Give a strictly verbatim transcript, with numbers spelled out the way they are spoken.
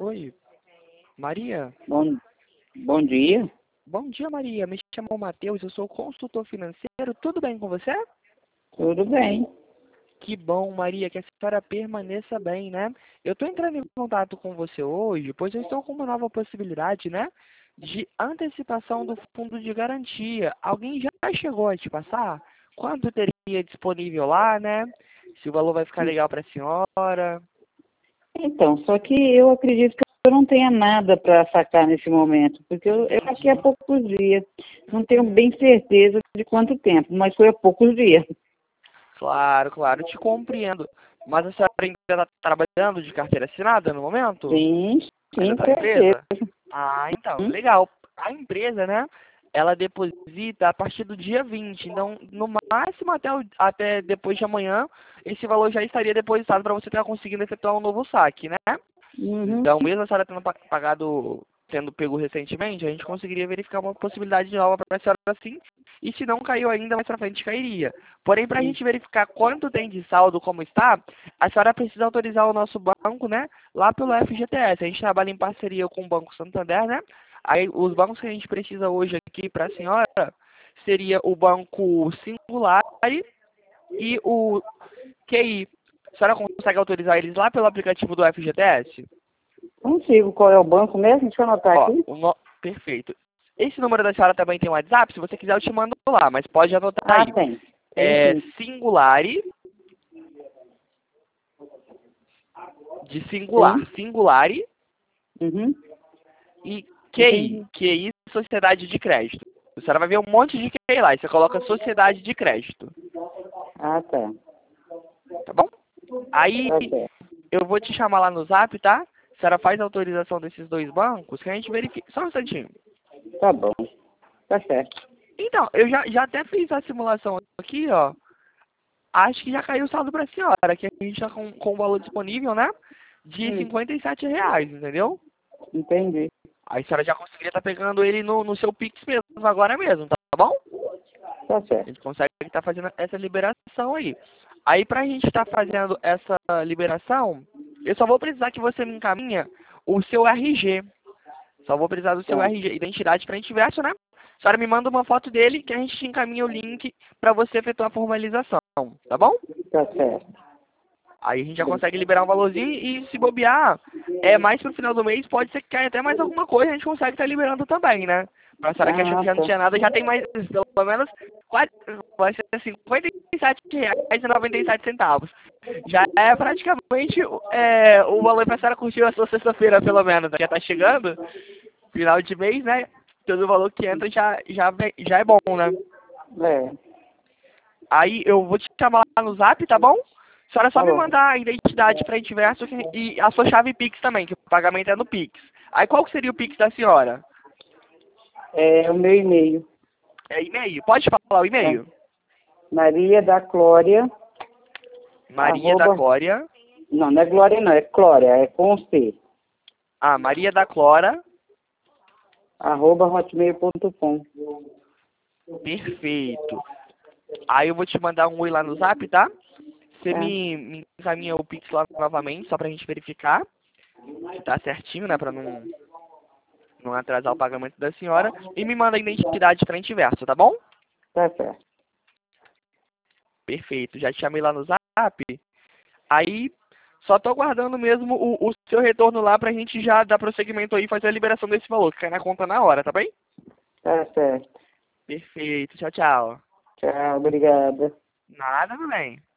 Oi, Maria? Bom, bom dia. Bom dia, Maria. Me chamo Matheus, eu sou consultor financeiro. Tudo bem com você? Tudo bem. Que bom, Maria, que a senhora permaneça bem, né? Eu estou entrando em contato com você hoje, pois eu estou com uma nova possibilidade, né? De antecipação do fundo de garantia. Alguém já chegou a te passar? Quanto teria disponível lá, né? Se o valor vai ficar legal para a senhora? Então, só que eu acredito que eu não tenha nada para sacar nesse momento, porque eu, eu aqui há Entendi. poucos dias. Não tenho bem certeza de quanto tempo, mas foi há poucos dias. Claro, claro, te compreendo. Mas a senhora ainda está trabalhando de carteira assinada no momento? Sim, Ainda sim, está na certeza. empresa? Ah, então, Hum? legal. A empresa, né, ela deposita a partir do dia vinte. Então, no máximo até, o- até depois de amanhã, esse valor já estaria depositado para você estar conseguindo efetuar um novo saque, né? Uhum. Então, mesmo a senhora tendo pa- pagado, tendo pego recentemente, a gente conseguiria verificar uma possibilidade nova para a senhora assim, e se não caiu ainda, mais para frente cairia. Porém, para a gente verificar quanto tem de saldo, como está, a senhora precisa autorizar o nosso banco, né, lá pelo F G T S. A gente trabalha em parceria com o Banco Santander, né? Aí, os bancos que a gente precisa hoje aqui para a senhora seria o Banco Singular e o Q I. A senhora consegue autorizar eles lá pelo aplicativo do F G T S? Consigo. Qual é o banco mesmo? Deixa eu anotar Ó, aqui. o no... perfeito. Esse número da senhora também tem WhatsApp? Se você quiser, eu te mando lá, mas pode anotar Ah, aí. tem. Tem É sim. Singulari, de singular, Sim. Singulari Uhum. e Q I, Entendi. Q I, Sociedade de Crédito. A senhora vai ver um monte de Q I lá, e você coloca Sociedade de Crédito, Ah, tá. tá bom? Aí, Tá certo. eu vou te chamar lá no Zap, tá? A senhora faz a autorização desses dois bancos, que a gente verifica. Só um instantinho. Tá bom. Tá certo. Então, eu já, já até fiz a simulação aqui, ó. Acho que já caiu o saldo para a senhora, que a gente está com, com o valor disponível, né? De Hum, cinquenta e sete reais, entendeu? entendi. Aí a senhora já conseguiria estar pegando ele no, no seu Pix mesmo, agora mesmo, tá bom? Tá A certo. gente consegue estar fazendo essa liberação aí. Aí pra gente estar fazendo essa liberação, eu só vou precisar que você me encaminha o seu R G. Só vou precisar do seu Tá. R G, identidade frente e verso, né? A senhora me manda uma foto dele que a gente te encaminha o link para você efetuar a formalização, tá bom? Tá certo. Aí a gente já consegue liberar um valorzinho e se bobear, é mais pro final do mês, pode ser que caia até mais alguma coisa, a gente consegue estar liberando também, né? Pra senhora que achou que Ah, já não tá. tinha nada, já tem mais, pelo menos, quase, vai ser cinquenta e sete reais e noventa e sete centavos. Já é praticamente é, o valor pra senhora curtir a sua sexta-feira, pelo menos, né? Já tá chegando, final de mês, né? Todo o valor que entra já, já, vem- já é bom, né? É. Aí eu vou te chamar lá no Zap, tá bom? A senhora só Tá me bom. mandar a identidade frente e verso que- e a sua chave Pix também, que o pagamento é no Pix. Aí qual que seria o Pix da senhora? É o meu e-mail. É e-mail? Pode falar o É e-mail? Maria da Glória, Maria da arroba, Clória. não, não é Glória não, é Clória, é com C, Ah, Maria da Clora. arroba hotmail ponto com. Perfeito. Aí eu vou te mandar um oi lá no Zap, tá? Você Tá. me, me encaminha o Pix lá novamente, só pra gente verificar que tá certinho, né? Pra não, não atrasar o pagamento da senhora. E me manda a identidade frente e verso, tá bom? Tá certo. Perfeito. Já te chamei lá no Zap. Aí, só tô aguardando mesmo o, o seu retorno lá pra gente já dar prosseguimento aí e fazer a liberação desse valor, que cai na conta na hora, tá bem? Tá certo. Perfeito. Tchau, tchau. Tchau, obrigada. Nada, meu bem.